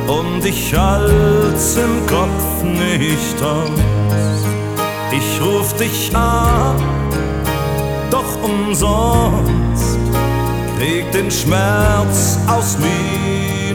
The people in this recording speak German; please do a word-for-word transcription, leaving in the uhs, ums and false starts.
und ich halt's im Kopf nicht aus. Ich ruf dich an, doch umsonst, krieg den Schmerz aus mir